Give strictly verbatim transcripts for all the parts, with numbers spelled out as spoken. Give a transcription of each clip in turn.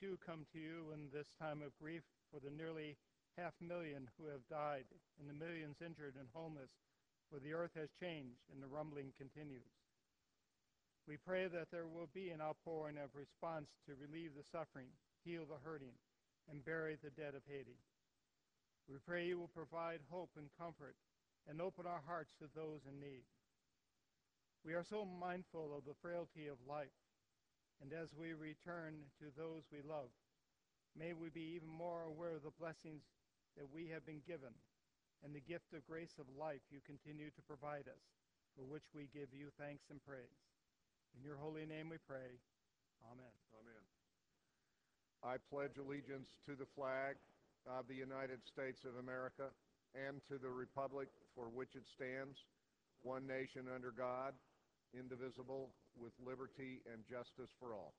do come to you in this time of grief for the nearly half million who have died and the millions injured and homeless, for the earth has changed and the rumbling continues. We pray that there will be an outpouring of response to relieve the suffering, heal the hurting, and bury the dead of Haiti. We pray you will provide hope and comfort and open our hearts to those in need. We are so mindful of the frailty of life, and as we return to those we love, may we be even more aware of the blessings that we have been given and the gift of grace of life you continue to provide us, for which we give you thanks and praise. In your holy name we pray. Amen. Amen. I pledge allegiance to the flag of the United States of America and to the republic for which it stands, one nation under God, indivisible, with liberty and justice for all.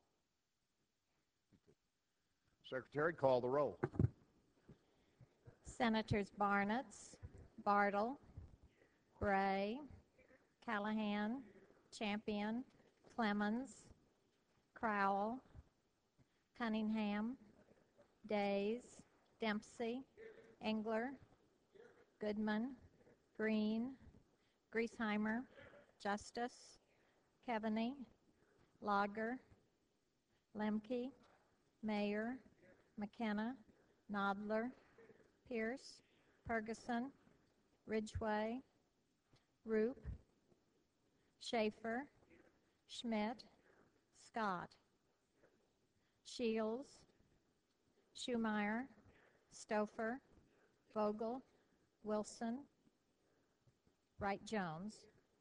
Secretary, call the roll. Senators Barnett, Bartle, Bray, Callahan, Champion, Clemens, Crowell, Cunningham, Days, Dempsey, Engler, Goodman, Green, Griesheimer, Justice, Keaveney, Lager, Lemke, Mayer, McKenna, Nodler, Pierce, Ferguson, Ridgway, Roop, Schaefer, Schmidt, Scott, Shields, Schumeyer, Stouffer, Vogel, Wilson, Wright-Jones.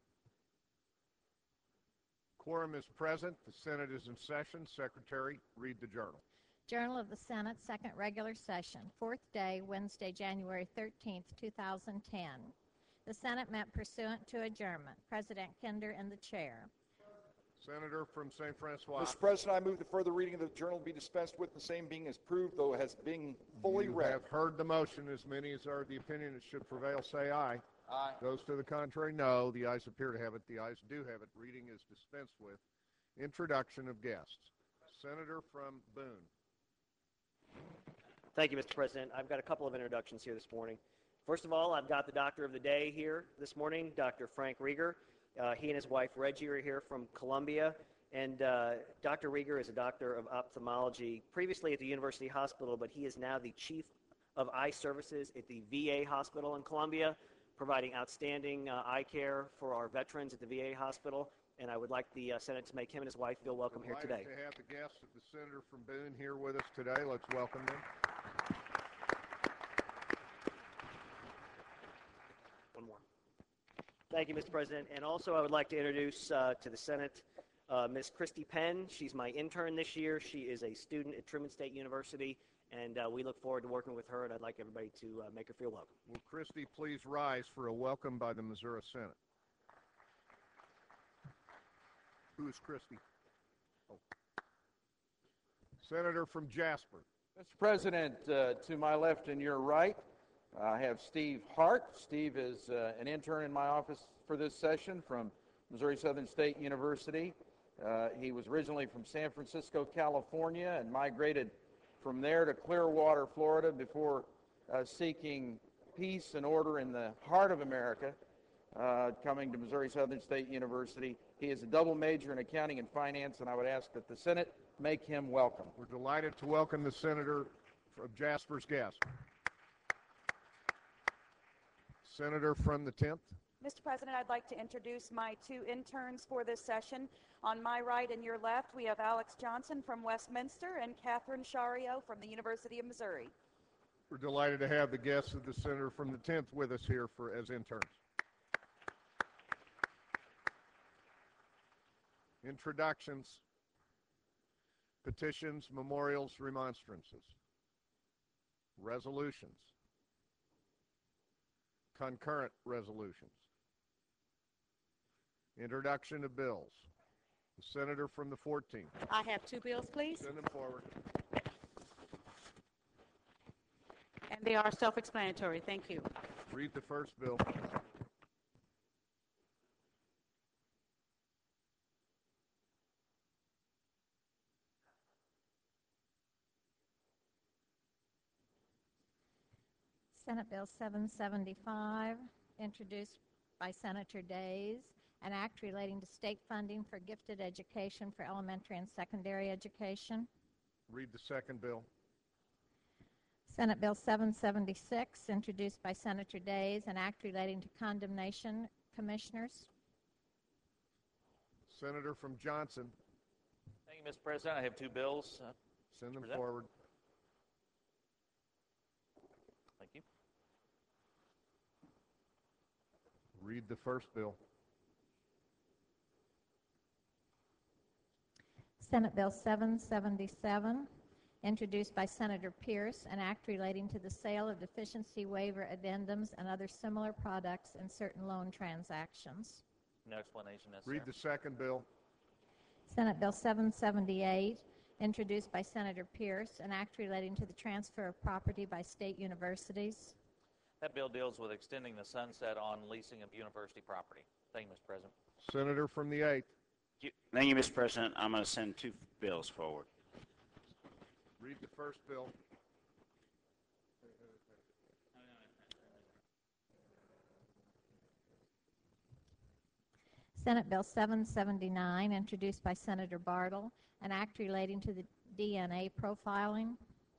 Quorum is present. The Senate is in session. Secretary, read the journal. Journal of the Senate, second regular session, fourth day, Wednesday, January thirteenth, two thousand ten. The Senate met pursuant to adjournment. President Kinder in the chair. Senator from Saint Francois. Mister President, I move the further reading of the journal be dispensed with, the same being as proved, though it has been fully you read. You have heard the motion. As many as are of the opinion it should prevail, say aye. Aye. Those to the contrary, no. The ayes appear to have it. The ayes do have it. Reading is dispensed with. Introduction of guests. Senator from Boone. Thank you, Mister President. I've got a couple of introductions here this morning. First of all, I've got the doctor of the day here this morning, Doctor Frank Rieger. Uh, he and his wife, Reggie, are here from Columbia. And uh, Doctor Rieger is a doctor of ophthalmology, previously at the University Hospital, but he is now the chief of eye services at the V A hospital in Columbia, providing outstanding uh, eye care for our veterans at the V A hospital. And I would like the uh, Senate to make him and his wife feel welcome here today. Delighted to have the guests of the Senator from Boone here with us today. Let's welcome them. One more. Thank you, Mister President. And also I would like to introduce uh, to the Senate uh, Miz Christy Penn. She's my intern this year. She is a student at Truman State University, and uh, we look forward to working with her, and I'd like everybody to uh, make her feel welcome. Will Christy please rise for a welcome by the Missouri Senate? Who is Christy? Oh. Senator from Jasper. Mister President, uh, to my left and your right, I have Steve Hart. Steve is uh, an intern in my office for this session from Missouri Southern State University. Uh, he was originally from San Francisco, California, and migrated from there to Clearwater, Florida, before uh, seeking peace and order in the heart of America, uh, coming to Missouri Southern State University. He is a double major in accounting and finance, and I would ask that the Senate make him welcome. We're delighted to welcome the Senator from Jasper's guest. Senator from the tenth. Mister President, I'd like to introduce my two interns for this session. On my right and your left, we have Alex Johnson from Westminster and Catherine Shario from the University of Missouri. We're delighted to have the guests of the Senator from the tenth with us here for as interns. Introductions, petitions, memorials, remonstrances, resolutions, concurrent resolutions, introduction of bills. The Senator from the fourteenth. I have two bills, please. Send them forward. And they are self-explanatory. Thank you. Read the first bill. Senate Bill seven seventy-five, introduced by Senator Days, an act relating to state funding for gifted education for elementary and secondary education. Read the second bill. Senate Bill seven seventy-six, introduced by Senator Days, an act relating to condemnation commissioners. Senator from Johnson. Thank you, Mister President. I have two bills. Uh, Send them present. forward. Thank you. Read the first bill. Senate Bill seven seventy-seven, introduced by Senator Pierce, an act relating to the sale of deficiency waiver addendums and other similar products in certain loan transactions. No explanation necessary. Read the second bill. Senate Bill seven seventy-eight, introduced by Senator Pierce, an act relating to the transfer of property by state universities. That bill deals with extending the sunset on leasing of university property. Thank you, Mister President. Senator from the eighth. Thank you, Mister President. I'm going to send two bills forward. Read the first bill. Senate Bill seven seventy-nine, introduced by Senator Bartle, an act relating to the D N A profiling.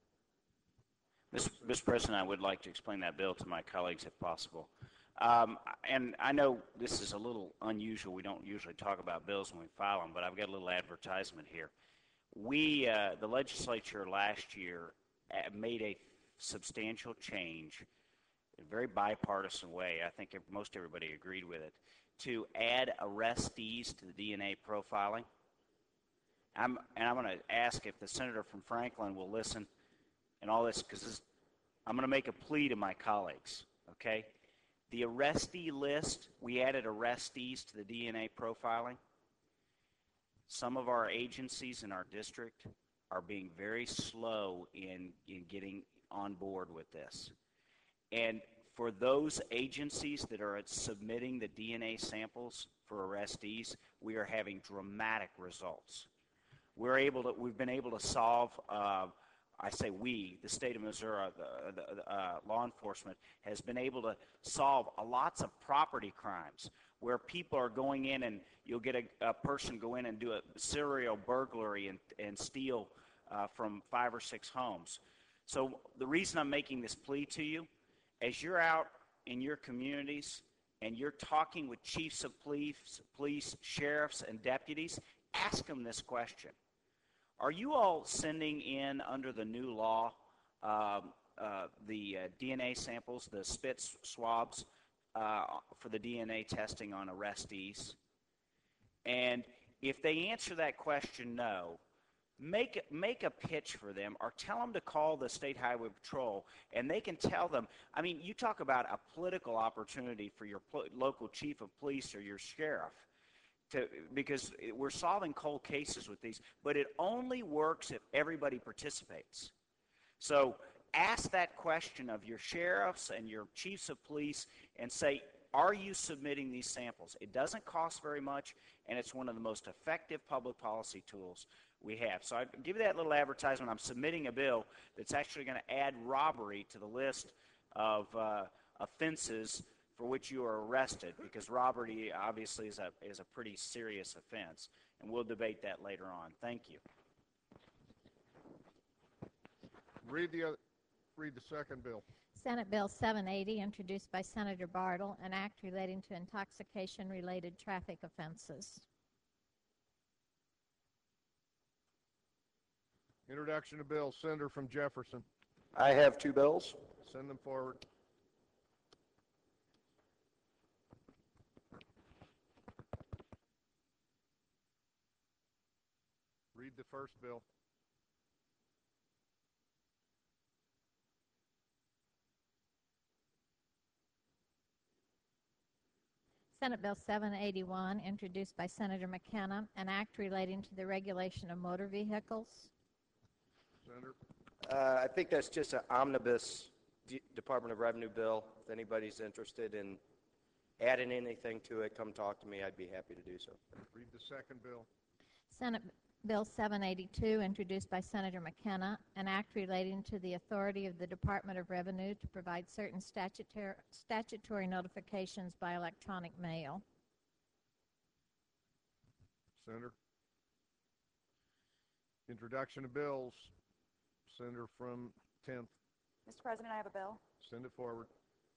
Mister President, I would like to explain that bill to my colleagues if possible. Um, and I know this is a little unusual. We don't usually talk about bills when we file them, but I've got a little advertisement here. We, uh, the legislature last year, uh, made a substantial change in a very bipartisan way. I think most everybody agreed with it, to add arrestees to the D N A profiling. I'm, and I'm going to ask if the senator from Franklin will listen and all this, because I'm going to make a plea to my colleagues, okay? The arrestee list, we added arrestees to the D N A profiling. Some of our agencies in our district are being very slow in, in getting on board with this. And for those agencies that are submitting the D N A samples for arrestees, we are having dramatic results. We're able to, we've been able to solve, uh, I say we, the state of Missouri, the, the, the uh, law enforcement has been able to solve a lots of property crimes where people are going in and you'll get a, a person go in and do a serial burglary and, and steal uh, from five or six homes. So the reason I'm making this plea to you, as you're out in your communities and you're talking with chiefs of police, police, sheriffs, and deputies, ask them this question. Are you all sending in, under the new law, um, uh, the uh, D N A samples, the spit swabs uh, for the D N A testing on arrestees? And if they answer that question no, make, make a pitch for them or tell them to call the State Highway Patrol, and they can tell them, I mean, you talk about a political opportunity for your pl- local chief of police or your sheriff. To, because we're solving cold cases with these, but it only works if everybody participates. So ask that question of your sheriffs and your chiefs of police and say, are you submitting these samples? It doesn't cost very much, and it's one of the most effective public policy tools we have. So I give you that little advertisement. I'm submitting a bill that's actually going to add robbery to the list of uh, offenses for which you are arrested, because robbery obviously is a is a pretty serious offense, and we'll debate that later on. Thank you. Read the other, read the second bill. Senate Bill seven eighty, introduced by Senator Bartle, an act relating to intoxication-related traffic offenses. Introduction of bill. Senator from Jefferson. I have two bills. Send them forward. Read the first bill. Senate Bill seven eighty-one, introduced by Senator McKenna, an act relating to the regulation of motor vehicles. Senator. Uh, I think that's just an omnibus D- Department of Revenue bill. If anybody's interested in adding anything to it, come talk to me. I'd be happy to do so. Read the second bill. Senate Bill seven eighty-two, introduced by Senator McKenna, an act relating to the authority of the Department of Revenue to provide certain statutory, statutory notifications by electronic mail. Senator. Introduction of bills. Senator from tenth. Mister President, I have a bill. Send it forward.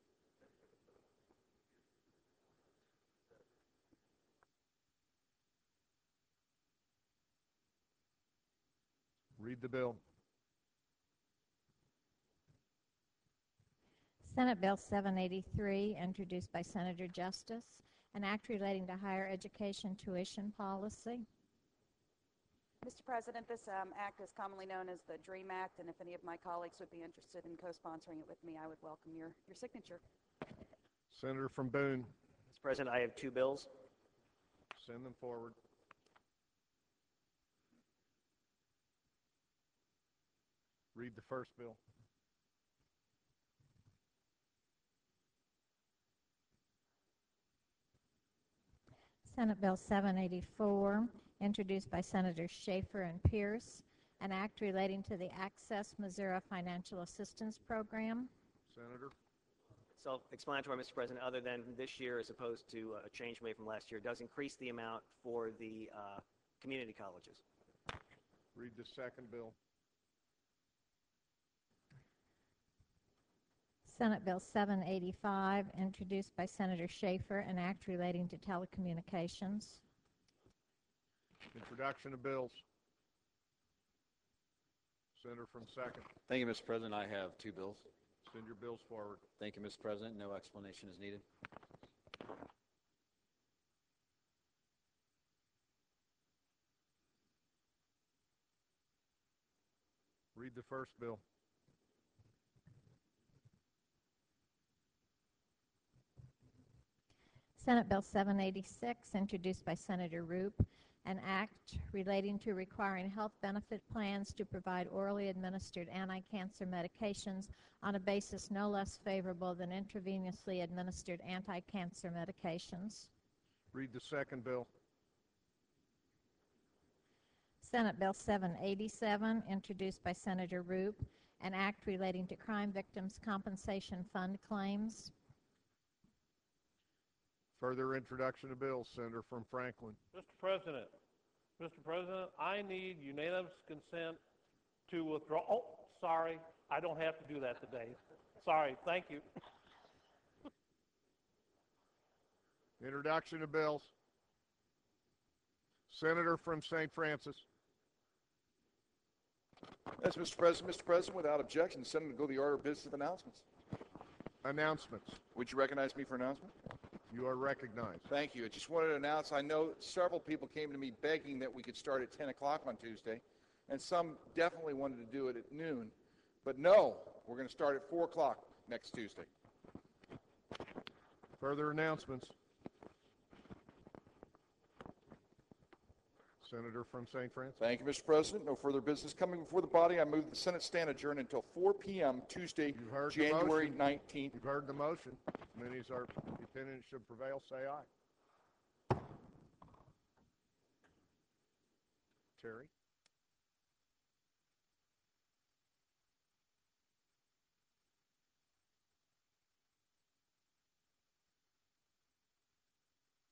Read the bill. Senate Bill seven eighty-three, introduced by Senator Justice, an act relating to higher education tuition policy. Mister President, this um, act is commonly known as the DREAM Act, and if any of my colleagues would be interested in co-sponsoring it with me, I would welcome your, your signature. Senator from Boone. Mister President, I have two bills. Send them forward. Read the first bill. Senate Bill seven eighty-four, introduced by Senators Schaefer and Pierce, an act relating to the Access Missouri Financial Assistance Program. Senator. Self-explanatory, Mister President, other than this year as opposed to a change made from last year, does increase the amount for the uh, community colleges. Read the second bill. Senate Bill seven eighty-five, introduced by Senator Schaefer, an act relating to telecommunications. Introduction of bills. Senator from second. Thank you, Mister President. I have two bills. Send your bills forward. Thank you, Mister President. No explanation is needed. Read the first bill. Senate Bill seven eighty-six, introduced by Senator Roop, an act relating to requiring health benefit plans to provide orally administered anti-cancer medications on a basis no less favorable than intravenously administered anti-cancer medications. Read the second bill. Senate Bill seven eighty-seven, introduced by Senator Roop, an act relating to Crime Victims Compensation Fund claims. Further introduction of bills. Senator from Franklin. Mister President, Mister President, I need unanimous consent to withdraw. Oh, sorry, I don't have to do that today. Sorry, thank you. Introduction of bills. Senator from Saint Francis. Yes, Mister President. Mister President, without objection, the Senate will go to the order of business of announcements. Announcements. Would you recognize me for announcement? You are recognized. Thank you. I just wanted to announce, I know several people came to me begging that we could start at ten o'clock on Tuesday, and some definitely wanted to do it at noon. But no, we're going to start at four o'clock next Tuesday. Further announcements. Senator from Saint Francis. Thank you, Mister President. No further business coming before the body. I move that the Senate stand adjourned until four p.m. Tuesday, January nineteenth. You've heard the motion. As many as our opinion should prevail, say aye. Terry?